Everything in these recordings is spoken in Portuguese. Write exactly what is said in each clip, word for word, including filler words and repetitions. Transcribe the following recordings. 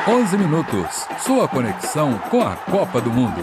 onze minutos, sua conexão com a Copa do Mundo.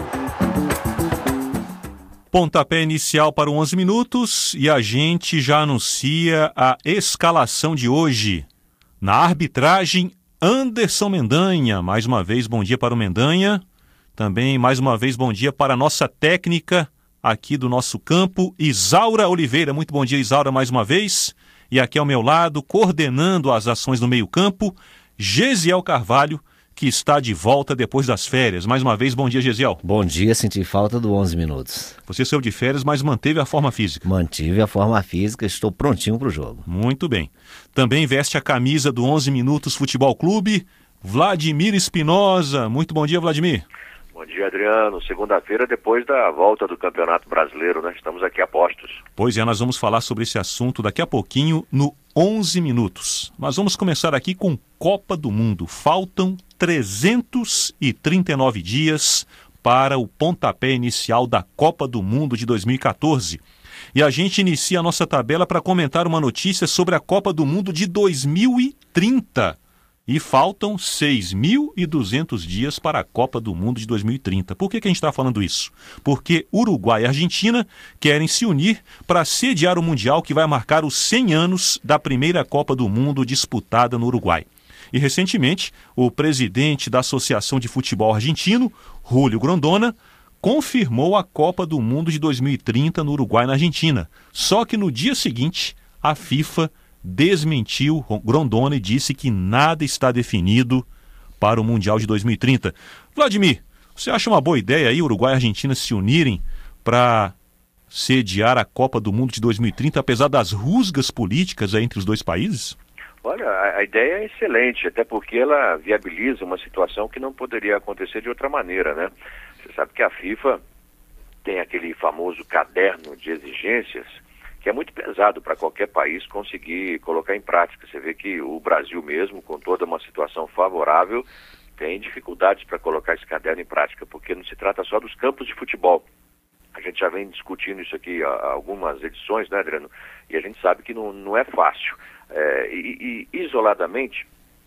Pontapé inicial para o onze minutos e a gente já anuncia a escalação de hoje. Na arbitragem, Anderson Mendanha. Mais uma vez, bom dia para o Mendanha. Também, mais uma vez, bom dia para a nossa técnica aqui do nosso campo, Isaura Oliveira. Muito bom dia, Isaura, mais uma vez. E aqui ao meu lado, coordenando as ações no meio-campo, Gesiel Carvalho, que está de volta depois das férias. Mais uma vez, bom dia, Gesiel. Bom dia, senti falta do onze minutos. Você saiu de férias, mas manteve a forma física. Mantive a forma física, estou prontinho para o jogo. Muito bem. Também veste a camisa do onze minutos Futebol Clube, Vladimir Espinosa. Muito bom dia, Vladimir. Bom dia, Adriano. Segunda-feira, depois da volta do Campeonato Brasileiro, né? Estamos aqui a postos. Pois é, nós vamos falar sobre esse assunto daqui a pouquinho no onze minutos. Mas vamos começar aqui com Copa do Mundo. Faltam trezentos e trinta e nove dias para o pontapé inicial da Copa do Mundo de dois mil e quatorze. E a gente inicia a nossa tabela para comentar uma notícia sobre a Copa do Mundo de dois mil e trinta. E faltam seis mil e duzentos dias para a Copa do Mundo de dois mil e trinta. Por que, que a gente está falando isso? Porque Uruguai e Argentina querem se unir para sediar o Mundial que vai marcar os cem anos da primeira Copa do Mundo disputada no Uruguai. E recentemente, o presidente da Associação de Futebol Argentino, Julio Grondona, confirmou a Copa do Mundo de dois mil e trinta no Uruguai e na Argentina. Só que no dia seguinte, a FIFA desmentiu Grondona e disse que nada está definido para o Mundial de dois mil e trinta. Vladimir, você acha uma boa ideia aí Uruguai e Argentina se unirem para sediar a Copa do Mundo de dois mil e trinta, apesar das rusgas políticas aí entre os dois países? Olha, a, a ideia é excelente, até porque ela viabiliza uma situação que não poderia acontecer de outra maneira, né? Você sabe que a FIFA tem aquele famoso caderno de exigências que é muito pesado para qualquer país conseguir colocar em prática. Você vê que o Brasil mesmo, com toda uma situação favorável, tem dificuldades para colocar esse caderno em prática, porque não se trata só dos campos de futebol. A gente já vem discutindo isso aqui há algumas edições, né, Adriano? E a gente sabe que não, não é fácil. É, e, e isoladamente,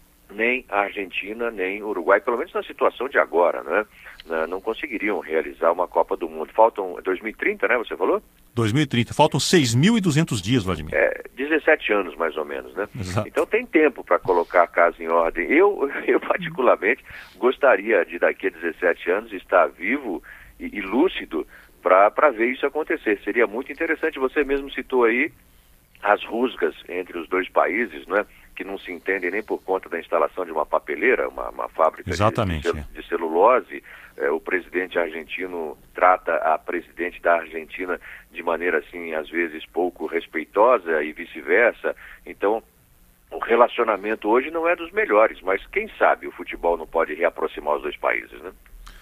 nem a Argentina, nem o Uruguai, pelo menos na situação de agora, né, não conseguiriam realizar uma Copa do Mundo. Faltam dois mil e trinta, né, você falou? dois mil e trinta, faltam seis mil e duzentos dias, Vladimir. É, dezessete anos mais ou menos, né? Exato. Então tem tempo para colocar a casa em ordem. Eu, eu particularmente, gostaria de daqui a dezessete anos estar vivo e, e lúcido para ver isso acontecer. Seria muito interessante. Você mesmo citou aí as rusgas entre os dois países, né, que não se entendem nem por conta da instalação de uma papeleira, uma, uma fábrica Exatamente, de, é. de celulose. É, o presidente argentino trata a presidente da Argentina de maneira, assim, às vezes pouco respeitosa e vice-versa. Então, o relacionamento hoje não é dos melhores, mas quem sabe o futebol não pode reaproximar os dois países, né?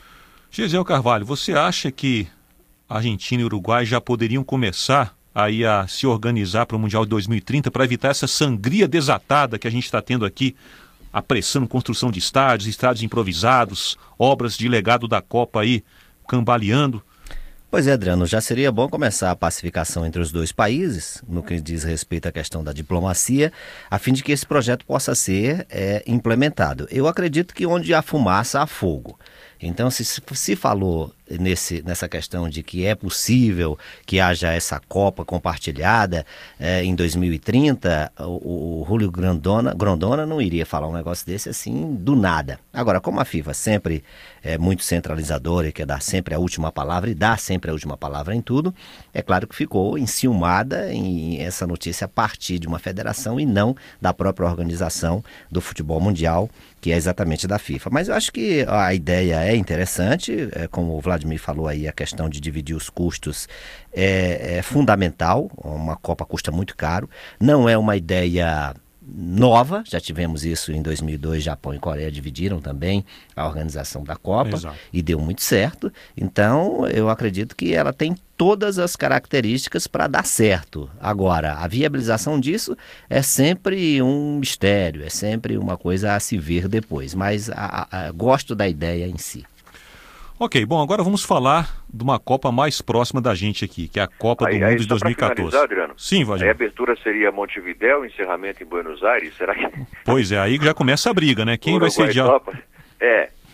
Gesiel Carvalho, você acha que Argentina e Uruguai já poderiam começar aí a se organizar para o Mundial de dois mil e trinta para evitar essa sangria desatada que a gente está tendo aqui, apressando construção de estádios, estádios improvisados, obras de legado da Copa aí cambaleando? Pois é, Adriano, já seria bom começar a pacificação entre os dois países, no que diz respeito à questão da diplomacia, a fim de que esse projeto possa ser é, implementado. Eu acredito que onde há fumaça, há fogo. Então, se se falou nesse, nessa questão de que é possível que haja essa Copa compartilhada é, em dois mil e trinta, o, o Julio Grondona, Grondona não iria falar um negócio desse assim do nada. Agora, como a FIFA sempre é muito centralizadora e quer dar sempre a última palavra e dá sempre a última palavra em tudo, é claro que ficou enciumada em essa notícia a partir de uma federação e não da própria organização do futebol mundial, que é exatamente da FIFA. Mas eu acho que a ideia é interessante, é, como o Vladimir falou aí, a questão de dividir os custos é, é fundamental. Uma Copa custa muito caro, não é uma ideia nova, já tivemos isso em dois mil e dois, Japão e Coreia dividiram também a organização da Copa. Exato. E deu muito certo. Então eu acredito que ela tem todas as características para dar certo. Agora, a viabilização disso é sempre um mistério, é sempre uma coisa a se ver depois, mas a, a, a, gosto da ideia em si. Ok, bom, agora vamos falar de uma Copa mais próxima da gente aqui, que é a Copa aí, do Mundo aí, de dois mil e quatorze. Adriano, Sim, Vladimir. A abertura seria Montevidéu, encerramento em Buenos Aires, será que... Pois é, aí já começa a briga, né? Quem vai sediar?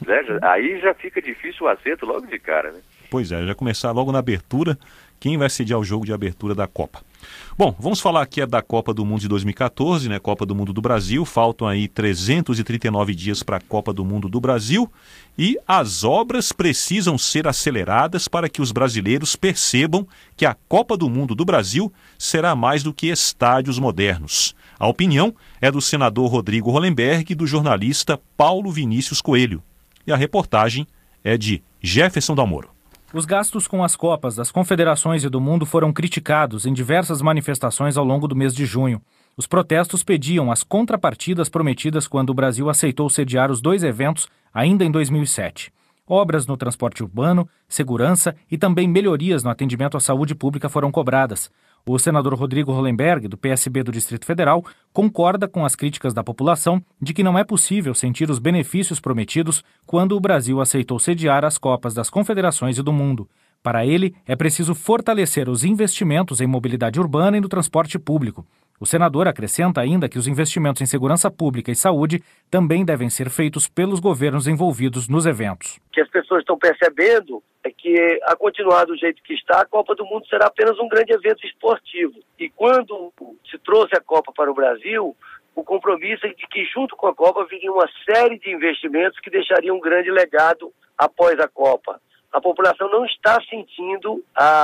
é, já, aí já fica difícil o acerto logo de cara, né? Pois é, já começar logo na abertura, quem vai sediar o jogo de abertura da Copa. Bom, vamos falar aqui da Copa do Mundo de dois mil e catorze, né? Copa do Mundo do Brasil, faltam aí trezentos e trinta e nove dias para a Copa do Mundo do Brasil e as obras precisam ser aceleradas para que os brasileiros percebam que a Copa do Mundo do Brasil será mais do que estádios modernos. A opinião é do senador Rodrigo Hollenberg e do jornalista Paulo Vinícius Coelho. E a reportagem é de Jefferson Dalmoro. Os gastos com as Copas das Confederações e do Mundo foram criticados em diversas manifestações ao longo do mês de junho. Os protestos pediam as contrapartidas prometidas quando o Brasil aceitou sediar os dois eventos ainda em dois mil e sete. Obras no transporte urbano, segurança e também melhorias no atendimento à saúde pública foram cobradas. O senador Rodrigo Hollenberg, do P S B do Distrito Federal, concorda com as críticas da população de que não é possível sentir os benefícios prometidos quando o Brasil aceitou sediar as Copas das Confederações e do Mundo. Para ele, é preciso fortalecer os investimentos em mobilidade urbana e no transporte público. O senador acrescenta ainda que os investimentos em segurança pública e saúde também devem ser feitos pelos governos envolvidos nos eventos. O que as pessoas estão percebendo é que, a continuar do jeito que está, a Copa do Mundo será apenas um grande evento esportivo. E quando se trouxe a Copa para o Brasil, o compromisso é de que, junto com a Copa, viria uma série de investimentos que deixariam um grande legado após a Copa. A população não está sentindo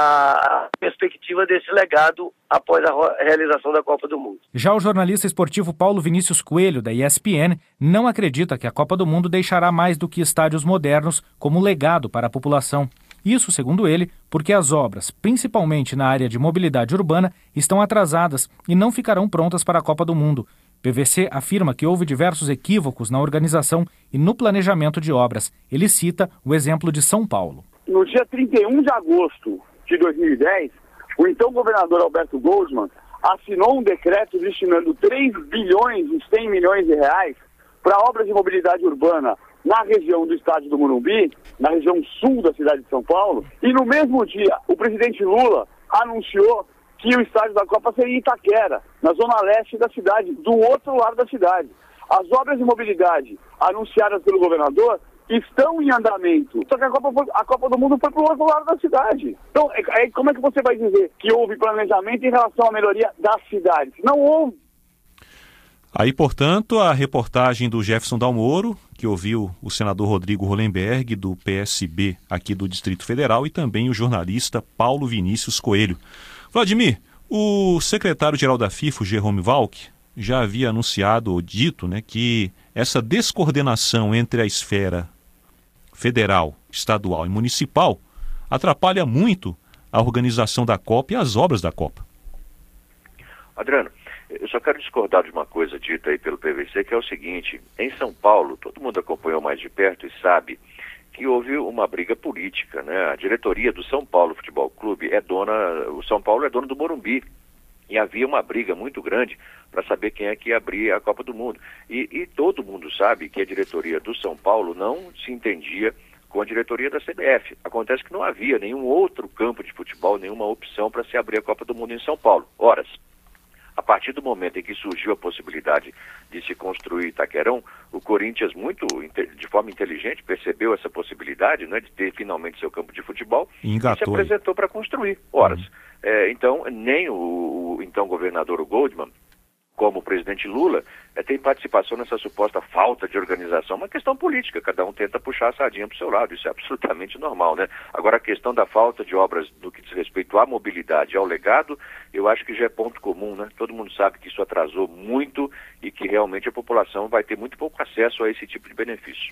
a perspectiva desse legado após a realização da Copa do Mundo. Já o jornalista esportivo Paulo Vinícius Coelho, da E S P N, não acredita que a Copa do Mundo deixará mais do que estádios modernos como legado para a população. Isso, segundo ele, porque as obras, principalmente na área de mobilidade urbana, estão atrasadas e não ficarão prontas para a Copa do Mundo. P V C afirma que houve diversos equívocos na organização e no planejamento de obras. Ele cita o exemplo de São Paulo. No dia trinta e um de agosto de dois mil e dez, o então governador Alberto Goldman assinou um decreto destinando três bilhões e cem milhões de reais para obras de mobilidade urbana na região do estádio do Morumbi, na região sul da cidade de São Paulo. E no mesmo dia, o presidente Lula anunciou que o estádio da Copa seria em Itaquera, na zona leste da cidade, do outro lado da cidade. As obras de mobilidade anunciadas pelo governador estão em andamento, só que a Copa, foi, a Copa do Mundo foi para o outro lado da cidade. Então, é, como é que você vai dizer que houve planejamento em relação à melhoria da cidade? Não houve. Aí, portanto, a reportagem do Jefferson Dalmoro, que ouviu o senador Rodrigo Hollenberg, do P S B aqui do Distrito Federal, e também o jornalista Paulo Vinícius Coelho. Vladimir, o secretário-geral da FIFA, Jerome Valk, já havia anunciado ou dito, né, que essa descoordenação entre a esfera federal, estadual e municipal atrapalha muito a organização da Copa e as obras da Copa. Adriano, eu só quero discordar de uma coisa dita aí pelo P V C, que é o seguinte: em São Paulo, todo mundo acompanhou mais de perto e sabe que houve uma briga política, né? A diretoria do São Paulo Futebol Clube é dona, o São Paulo é dono do Morumbi, e havia uma briga muito grande para saber quem é que ia abrir a Copa do Mundo. E, e todo mundo sabe que a diretoria do São Paulo não se entendia com a diretoria da C B F. Acontece que não havia nenhum outro campo de futebol, nenhuma opção para se abrir a Copa do Mundo em São Paulo. Ora, a partir do momento em que surgiu a possibilidade de se construir Itaquerão, o Corinthians, muito de forma inteligente, percebeu essa possibilidade, né, de ter finalmente seu campo de futebol e, e se apresentou para construir. Ora, uhum. é, então, nem o, o então governador o Goldman, como o presidente Lula, é, tem participação nessa suposta falta de organização. Uma questão política, cada um tenta puxar a sardinha para o seu lado, isso é absolutamente normal, né? Agora, a questão da falta de obras no que diz respeito à mobilidade e ao legado, eu acho que já é ponto comum, né? Todo mundo sabe que isso atrasou muito e que realmente a população vai ter muito pouco acesso a esse tipo de benefício.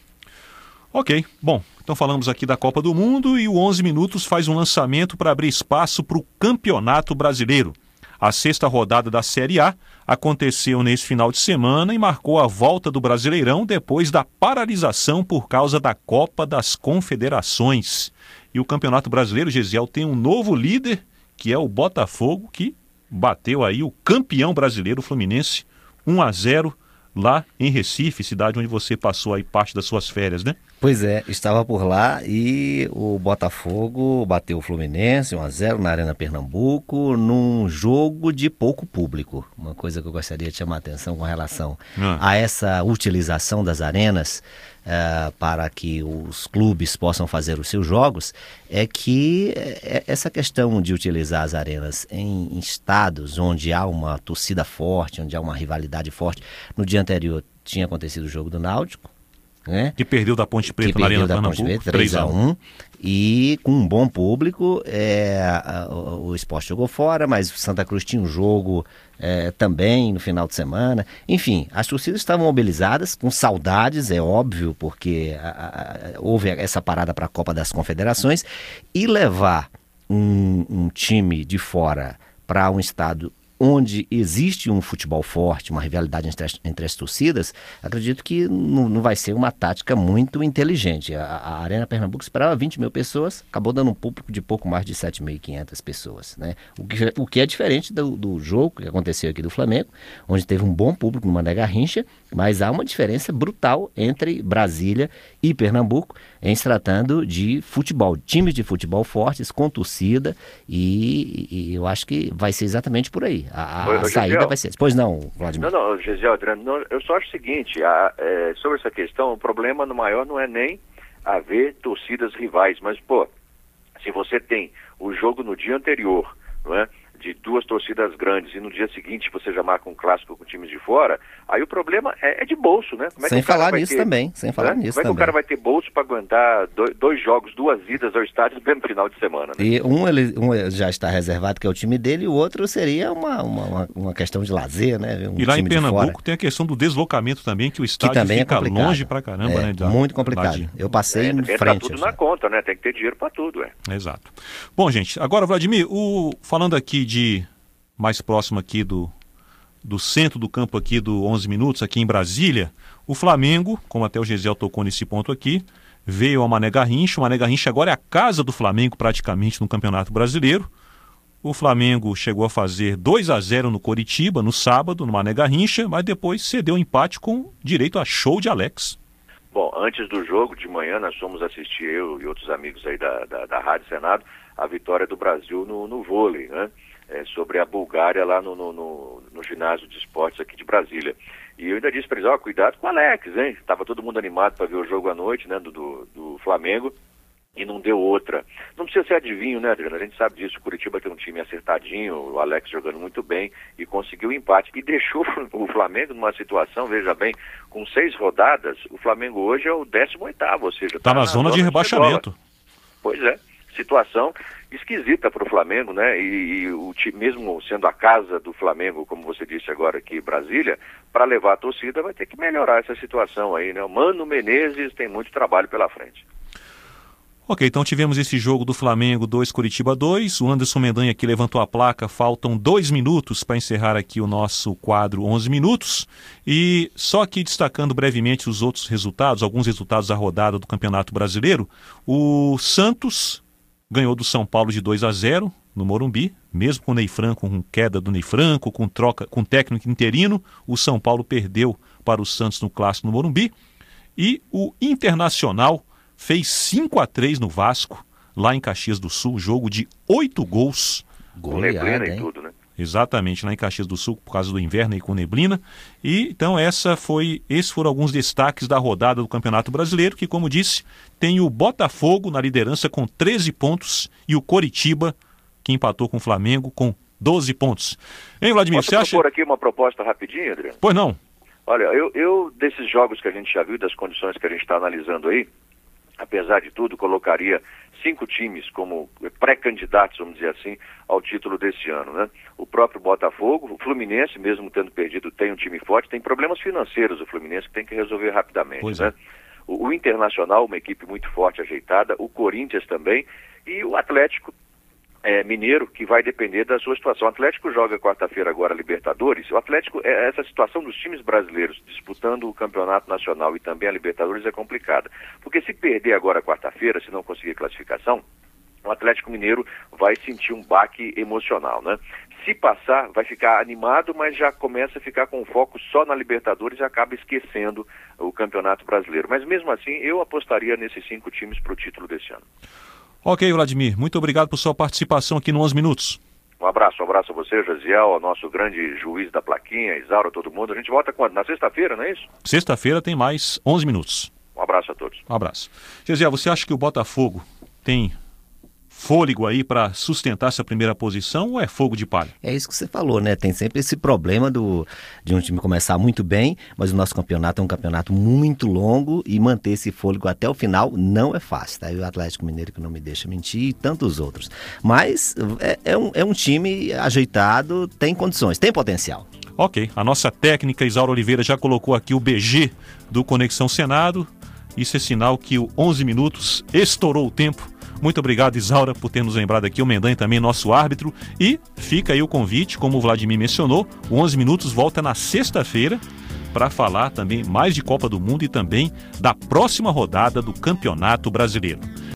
Ok, bom, então falamos aqui da Copa do Mundo e o onze Minutos faz um lançamento para abrir espaço para o Campeonato Brasileiro. A sexta rodada da Série A aconteceu nesse final de semana e marcou a volta do Brasileirão depois da paralisação por causa da Copa das Confederações. E o Campeonato Brasileiro, Gesiel, tem um novo líder, que é o Botafogo, que bateu aí o campeão brasileiro, o Fluminense, um a zero, lá em Recife, cidade onde você passou aí parte das suas férias, né? Pois é, estava por lá e o Botafogo bateu o Fluminense um a zero na Arena Pernambuco num jogo de pouco público. Uma coisa que eu gostaria de chamar a atenção com relação ah. a essa utilização das arenas uh, para que os clubes possam fazer os seus jogos é que essa questão de utilizar as arenas em estados onde há uma torcida forte, onde há uma rivalidade forte. No dia anterior tinha acontecido o jogo do Náutico, né? Que perdeu da Ponte Preta que na Arena da Pernambuco, Ponte Preta, três a um, e com um bom público, é, a, o, o Sport jogou fora, mas o Santa Cruz tinha um jogo é, também no final de semana. Enfim, as torcidas estavam mobilizadas, com saudades, é óbvio, porque a, a, houve essa parada para a Copa das Confederações, e levar um, um time de fora para um estado onde existe um futebol forte, uma rivalidade entre as, entre as torcidas, acredito que não, não vai ser uma tática muito inteligente. A, a Arena Pernambuco esperava vinte mil pessoas, acabou dando um público de pouco mais de sete mil e quinhentas pessoas, né? O que, o que é diferente do, do jogo que aconteceu aqui do Flamengo, onde teve um bom público no Mané Garrincha, mas há uma diferença brutal entre Brasília e Pernambuco em se tratando de futebol, times de futebol fortes, com torcida, e, e eu acho que vai ser exatamente por aí. A, a saída Gesiel, vai ser... Pois não, Vladimir. Não, não, Gesiel, Adriano, eu só acho o seguinte, a, é, sobre essa questão, o problema no maior não é nem haver torcidas rivais, mas, pô, se você tem o jogo no dia anterior, não é, de duas torcidas grandes, e no dia seguinte você já marca um clássico com times de fora, aí o problema é, é de bolso, né? Como é sem que falar nisso ter, também, sem falar né? nisso Como é que também. o cara vai ter bolso para aguentar dois, dois jogos, duas idas ao estádio no mesmo final de semana, né? E um, ele, um já está reservado, que é o time dele, e o outro seria uma, uma, uma questão de lazer, né? Um e lá time em Pernambuco tem a questão do deslocamento também, que o estádio que fica é longe pra caramba, é, né? Da, muito complicado. de... Eu passei é, em entra frente. tudo na conta, né? Tem que ter dinheiro para tudo, é. Exato. Bom, gente, agora, Vladimir, o... falando aqui de... mais próximo aqui do, do centro do campo aqui do onze minutos, aqui em Brasília, o Flamengo, como até o Gesiel tocou nesse ponto aqui, veio ao Mané Garrincha. O Mané Garrincha agora é a casa do Flamengo praticamente no Campeonato Brasileiro. O Flamengo chegou a fazer dois a zero no Coritiba no sábado, no Mané Garrincha, mas depois cedeu o empate com direito a show de Alex. Bom, antes do jogo, de manhã, nós fomos assistir, eu e outros amigos aí da, da, da Rádio Senado, a vitória do Brasil no, no vôlei, né? É, sobre a Bulgária lá no, no, no, no ginásio de esportes aqui de Brasília. E eu ainda disse para eles, ó, cuidado com o Alex, hein? Tava todo mundo animado para ver o jogo à noite, né, do, do, do Flamengo, e não deu outra. Não precisa ser adivinho, né, Adriano? A gente sabe disso, o Curitiba tem um time acertadinho, o Alex jogando muito bem, e conseguiu o empate. E deixou o Flamengo numa situação, veja bem, com seis rodadas, o Flamengo hoje é o décimo oitavo, ou seja... Tá, tá na, na zona, zona de rebaixamento. De pois é. Situação esquisita para o Flamengo, né? E, e o time, mesmo sendo a casa do Flamengo, como você disse agora aqui, Brasília, para levar a torcida vai ter que melhorar essa situação aí, né? O Mano Menezes tem muito trabalho pela frente. Ok, então tivemos esse jogo do Flamengo dois, Curitiba dois. O Anderson Mendanha aqui levantou a placa. Faltam dois minutos para encerrar aqui o nosso quadro onze minutos. E só aqui destacando brevemente os outros resultados, alguns resultados da rodada do Campeonato Brasileiro. O Santos ganhou do São Paulo de dois a zero no Morumbi, mesmo com o Ney Franco, com queda do Ney Franco, com troca, com técnico interino, o São Paulo perdeu para o Santos no Clássico no Morumbi. E o Internacional fez cinco a três no Vasco, lá em Caxias do Sul, jogo de oito gols. Com neblina e tudo, né? Exatamente, lá em Caxias do Sul, por causa do inverno e com neblina. E então essa foi, esses foram alguns destaques da rodada do Campeonato Brasileiro, que, como disse, tem o Botafogo na liderança com treze pontos e o Coritiba, que empatou com o Flamengo, com doze pontos. Hein, Vladimir, Posso você acha... propor aqui uma proposta rapidinho, Adriano? Pois não. Olha, eu, eu desses jogos que a gente já viu, das condições que a gente está analisando aí, apesar de tudo, colocaria cinco times como pré-candidatos, vamos dizer assim, ao título desse ano, né? O próprio Botafogo, o Fluminense, mesmo tendo perdido, tem um time forte, tem problemas financeiros o Fluminense que tem que resolver rapidamente, pois né? É. O, o Internacional, uma equipe muito forte, ajeitada, o Corinthians também, e o Atlético É, Mineiro, que vai depender da sua situação. O Atlético joga quarta-feira agora Libertadores. O Atlético, é, essa situação dos times brasileiros disputando o Campeonato Nacional e também a Libertadores é complicada. Porque se perder agora quarta-feira, se não conseguir classificação, o Atlético Mineiro vai sentir um baque emocional, né? se passar, vai ficar animado, mas já começa a ficar com foco só na Libertadores e acaba esquecendo o Campeonato Brasileiro. Mas mesmo assim, eu apostaria nesses cinco times para o título desse ano. Ok, Vladimir, muito obrigado por sua participação aqui no onze Minutos. Um abraço, um abraço a você, Josiel, ao nosso grande juiz da plaquinha, Isauro, a todo mundo. A gente volta quando? Na sexta-feira, não é isso? Sexta-feira tem mais onze Minutos. Um abraço a todos. Um abraço. Josiel, você acha que o Botafogo tem fôlego aí para sustentar essa primeira posição ou é fogo de palha? É isso que você falou, né? Tem sempre esse problema do, de um time começar muito bem, mas o nosso campeonato é um campeonato muito longo e manter esse fôlego até o final não é fácil, tá? E o Atlético Mineiro, que não me deixa mentir, e tantos outros. Mas é, é, um, é um time ajeitado, tem condições, tem potencial. Ok, a nossa técnica Isaura Oliveira já colocou aqui o B G do Conexão Senado. Isso é sinal que o onze Minutos estourou o tempo. Muito obrigado, Isaura, por ter nos lembrado aqui. O Mendanha também, nosso árbitro. E fica aí o convite, como o Vladimir mencionou, o onze Minutos volta na sexta-feira para falar também mais de Copa do Mundo e também da próxima rodada do Campeonato Brasileiro.